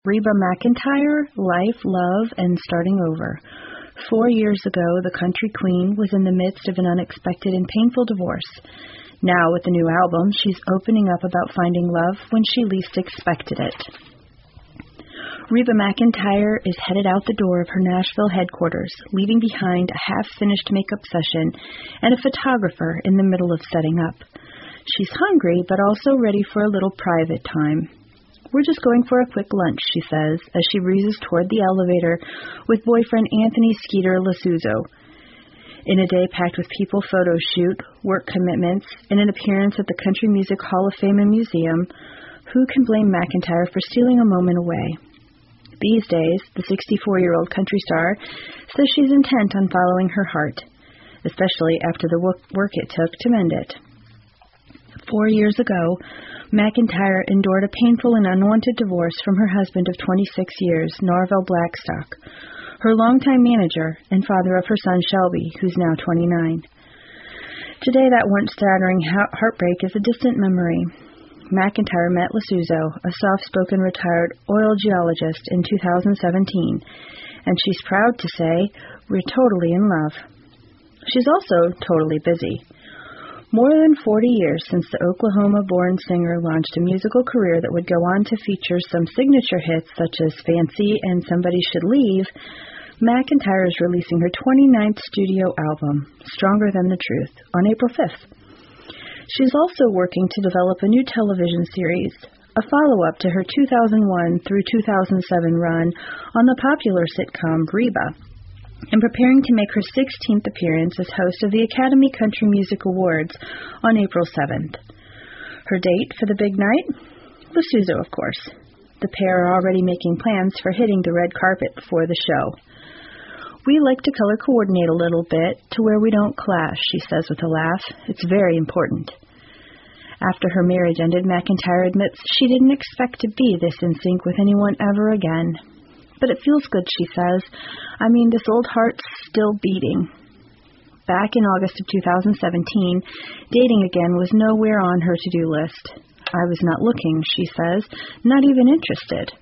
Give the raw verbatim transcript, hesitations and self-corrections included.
Reba McEntire, Life, Love, and Starting Over. Four years ago, the country queen was in the midst of an unexpected and painful divorce. Now, with the new album, she's opening up about finding love when she least expected it. Reba McEntire is headed out the door of her Nashville headquarters, leaving behind a half-finished makeup session and a photographer in the middle of setting up. She's hungry, but also ready for a little private time. We're just going for a quick lunch, she says, as she breezes toward the elevator with boyfriend Anthony Skeeter Lasuzo. In a day packed with people photo shoot, work commitments, and an appearance at the Country Music Hall of Fame and Museum, who can blame McEntire for stealing a moment away? These days, the sixty-four-year-old country star says she's intent on following her heart, especially after the work it took to mend it. Four years ago, McEntire endured a painful and unwanted divorce from her husband of twenty-six years, Norvell Blackstock, her longtime manager and father of her son Shelby, who's now twenty-nine. Today, that once-staggering heartbreak is a distant memory. McEntire met Lasuzo, a soft-spoken retired oil geologist, in two thousand seventeen, and she's proud to say, "We're totally in love." She's also totally busy. More than forty years since the Oklahoma-born singer launched a musical career that would go on to feature some signature hits such as Fancy and Somebody Should Leave, McEntire is releasing her twenty-ninth studio album, Stronger Than the Truth, on April fifth. She's also working to develop a new television series, a follow-up to her two thousand one through two thousand seven run on the popular sitcom Reba, and preparing to make her sixteenth appearance as host of the Academy Country Music Awards on April seventh. Her date for the big night? Lasuzo, of course. The pair are already making plans for hitting the red carpet before the show. "We like to color coordinate a little bit to where we don't clash," she says with a laugh. "It's very important." After her marriage ended, McEntire admits she didn't expect to be this in sync with anyone ever again. "But it feels good," she says. "I mean, this old heart's still beating." Back in August of two thousand seventeen, dating again was nowhere on her to-do list. "I was not looking," she says, "not even interested."